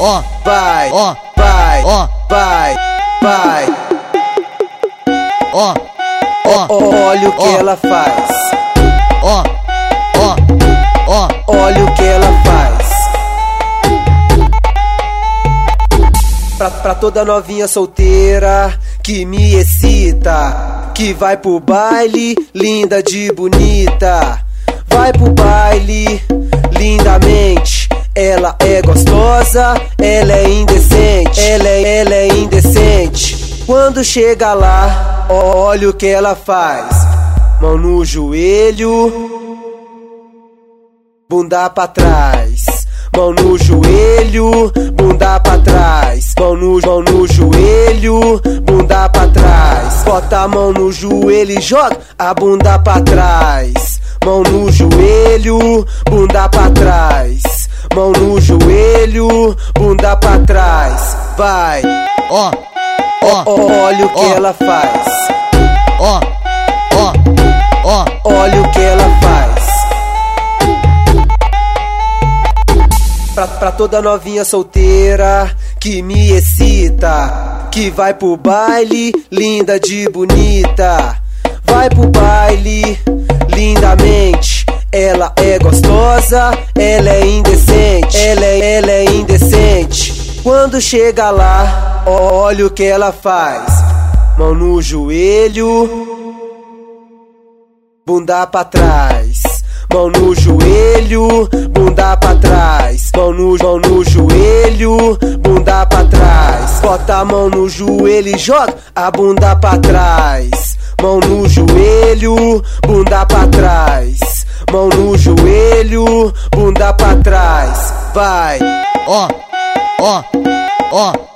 ó, vai, ó, vai, ó, vai, vai. Ó, ó, Olha o que ela faz. ó, ó, ó, Olha o que ela faz. Pra toda novinha solteira que me excita, que vai pro baile, linda de bonita. Vai pro baile, lindamente. Ela é gostosa, ela é indecente. Ela é indecente. Quando chega lá, olha o que ela faz. Mão no joelho, bunda pra trás. Mão no joelho, bunda pra trás. Mão no joelho, bunda pra trás. Bota a mão no joelho e joga a bunda pra trás. Mão no joelho, bunda pra trás. Mão no joelho, bunda pra trás. Vai, ó, ó, olha o que ela faz. ó, ó, ó, Olha o que ela faz. Pra toda novinha solteira que me excita, que vai pro baile, linda de bonita. Vai pro baile, lindamente. Ela é gostosa, ela é indecente. Ela é indecente. Quando chega lá, olha o que ela faz. Mão no joelho, bunda pra trás. Mão no joelho, bunda pra trás. Mão no joelho, bunda pra trás. Bota a mão no joelho e joga a bunda pra trás. Mão no joelho, bunda pra trás. Mão no joelho, bunda pra trás. Vai, ó, ó, ó.